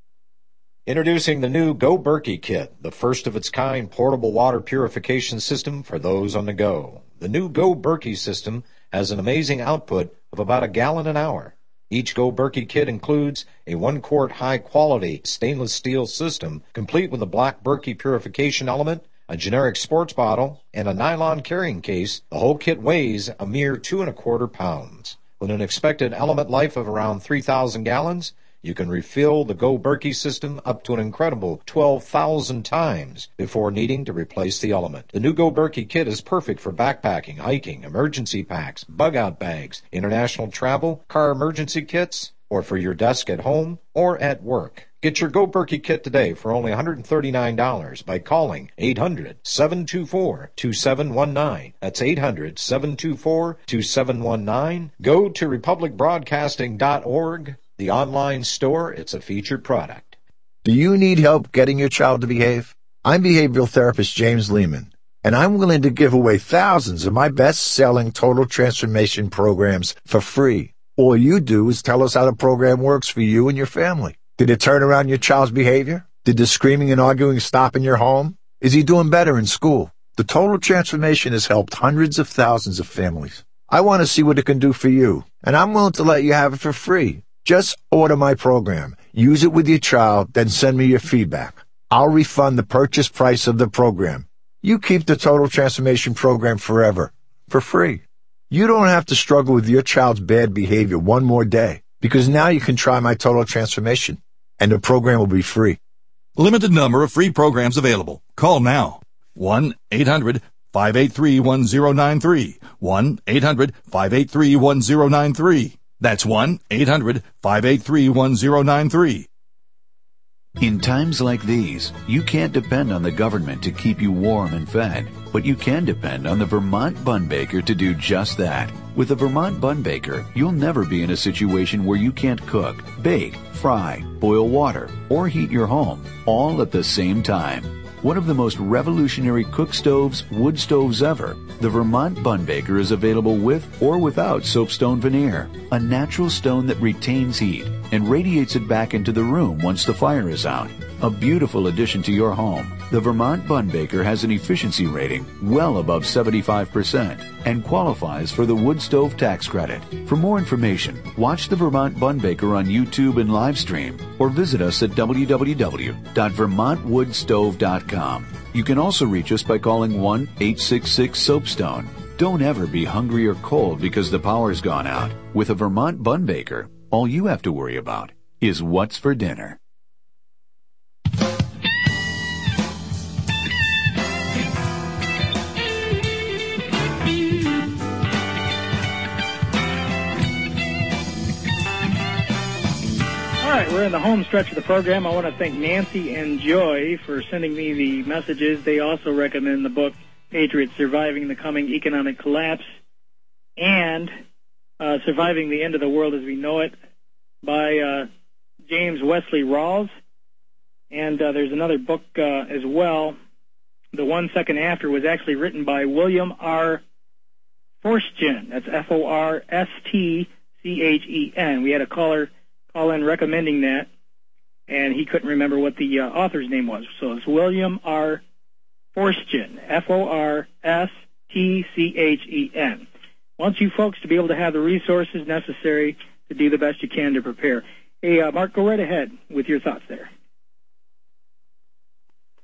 Introducing the new Go Berkey Kit, the first of its kind portable water purification system for those on the go. The new Go Berkey system has an amazing output of about a gallon an hour. Each Go Berkey kit includes a one-quart high-quality stainless steel system, complete with a black Berkey purification element, a generic sports bottle, and a nylon carrying case. The whole kit weighs a mere two and a quarter pounds. With an expected element life of around three thousand gallons, you can refill the Go Berkey system up to an incredible twelve thousand times before needing to replace the element. The new Go Berkey kit is perfect for backpacking, hiking, emergency packs, bug-out bags, international travel, car emergency kits, or for your desk at home or at work. Get your Go Berkey kit today for only one hundred thirty-nine dollars by calling eight hundred, seven two four, two seven one nine. That's eight hundred, seven two four, two seven one nine. Go to republic broadcasting dot org. The online store, it's a featured product. Do you need help getting your child to behave? I'm behavioral therapist James Lehman, and I'm willing to give away thousands of my best-selling total transformation programs for free. All you do is tell us how the program works for you and your family. Did it turn around your child's behavior? Did the screaming and arguing stop in your home? Is he doing better in school? The total transformation has helped hundreds of thousands of families. I want to see what it can do for you, and I'm willing to let you have it for free. Just order my program, use it with your child, then send me your feedback. I'll refund the purchase price of the program. You keep the Total Transformation Program forever, for free. You don't have to struggle with your child's bad behavior one more day, because now you can try my Total Transformation, and the program will be free. Limited number of free programs available. Call now. one eight hundred five eight three one zero nine three. one eight hundred five eight three one zero nine three. That's one eight hundred five eight three one zero nine three. In times like these, you can't depend on the government to keep you warm and fed, but you can depend on the Vermont Bun Baker to do just that. With the Vermont Bun Baker, you'll never be in a situation where you can't cook, bake, fry, boil water, or heat your home, all at the same time. One of the most revolutionary cook stoves, wood stoves ever, the Vermont Bun Baker is available with or without soapstone veneer, a natural stone that retains heat and radiates it back into the room once the fire is out. A beautiful addition to your home, the Vermont Bun Baker has an efficiency rating well above seventy-five percent and qualifies for the wood stove tax credit. For more information, watch the Vermont Bun Baker on YouTube and live stream, or visit us at w w w dot vermont wood stove dot com. You can also reach us by calling one eight six six soapstone. Don't ever be hungry or cold because the power's gone out. With a Vermont Bun Baker, all you have to worry about is what's for dinner. All right, we're in the home stretch of the program. I want to thank Nancy and Joy for sending me the messages. They also recommend the book, Patriots Surviving the Coming Economic Collapse and uh, Surviving the End of the World as We Know It by uh, James Wesley Rawls. And uh, there's another book uh, as well. The One Second After was actually written by William R. Forstchen. That's F O R S T C H E N. We had a caller call in recommending that, and he couldn't remember what the uh, author's name was. So it's William R. Forstchen, F O R S T C H E N. Wants you folks to be able to have the resources necessary to do the best you can to prepare. Hey, uh, Mark, go right ahead with your thoughts there.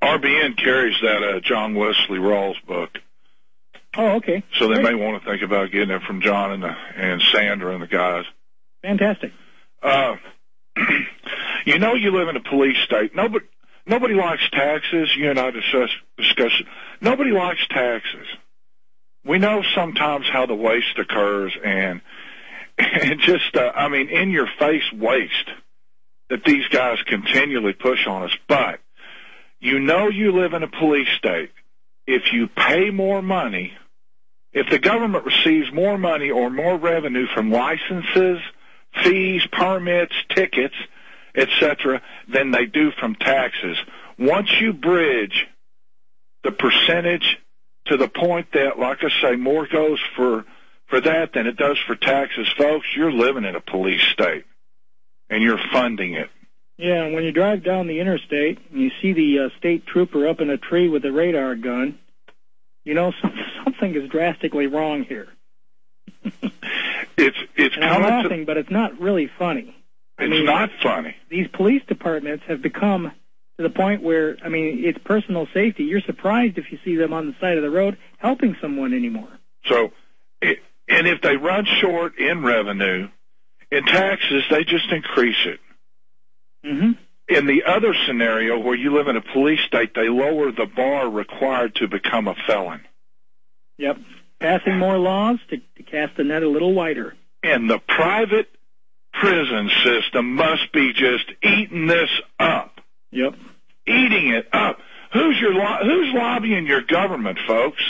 R B N carries that uh, John Wesley Rawls book. Oh, okay. So they Great. may want to think about getting it from John and the, and Sandra and the guys. Fantastic. Uh, you know, you live in a police state. Nobody, nobody likes taxes. You and I discuss, discuss it. Nobody likes taxes. We know sometimes how the waste occurs, and and just, uh, I mean, in your face waste that these guys continually push on us. But you know, you live in a police state. If you pay more money, if the government receives more money or more revenue from licenses, fees, permits, tickets, et cetera, than they do from taxes, once you bridge the percentage to the point that, like I say, more goes for for that than it does for taxes, folks, you're living in a police state, and you're funding it. Yeah, and when you drive down the interstate and you see the uh, state trooper up in a tree with a radar gun, you know something is drastically wrong here. It's it's and I'm coming laughing, to, but it's not really funny. I It's mean, not funny. These police departments have become to the point where, I mean, it's personal safety. You're surprised if you see them on the side of the road helping someone anymore. So, it, and if they run short in revenue, in taxes, they just increase it. Mm-hmm. In the other scenario, where you live in a police state, they lower the bar required to become a felon. Yep. Passing more laws to, to cast the net a little wider. And the private prison system must be just eating this up. Yep. Eating it up. Who's your lo- who's lobbying your government, folks?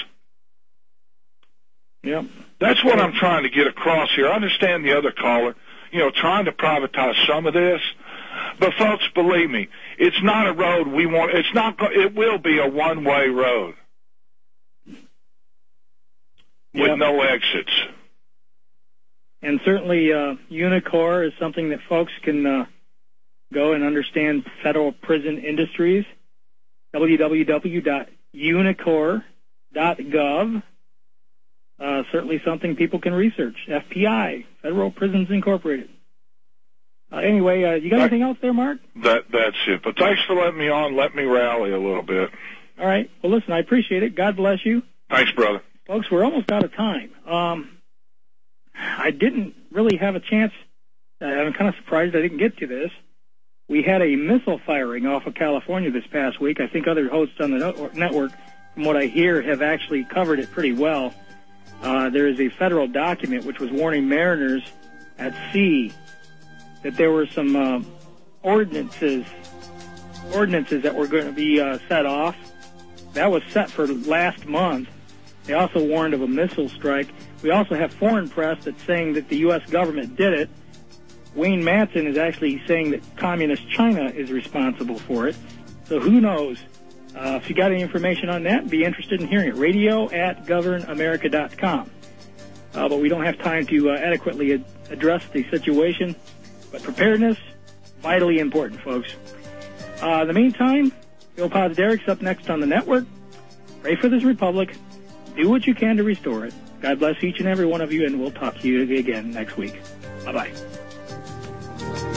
Yep. That's what I'm trying to get across here. I understand the other caller, you know, trying to privatize some of this. But folks, believe me, it's not a road we want. It's not. It will be a one-way road with Yep. no exits. And certainly, uh, Unicor is something that folks can uh, go and understand. Federal Prison Industries, w w w dot unicor dot gov. Uh, certainly something people can research. F P I, Federal Prisons Incorporated. Uh, anyway, uh, you got anything else there, Mark? That that's it. But thanks for letting me on. Let me rally a little bit. All right. Well, listen, I appreciate it. God bless you. Thanks, brother. Folks, we're almost out of time. Um, I didn't really have a chance. Uh, I'm kind of surprised I didn't get to this. We had a missile firing off of California this past week. I think other hosts on the network, from what I hear, have actually covered it pretty well. Uh, there is a federal document which was warning mariners at sea that there were some uh, ordinances ordinances that were going to be uh, set off. That was set for last month. They also warned of a missile strike. We also have foreign press that's saying that the U S government did it. Wayne Madsen is actually saying that communist China is responsible for it. So who knows? Uh, if you got any information on that, be interested in hearing it. Radio at govern america dot com. Uh, but we don't have time to uh, adequately ad- address the situation. But preparedness, vitally important, folks. Uh, in the meantime, Bill Pozderack's up next on the network. Pray for this republic. Do what you can to restore it. God bless each and every one of you, and we'll talk to you again next week. Bye-bye.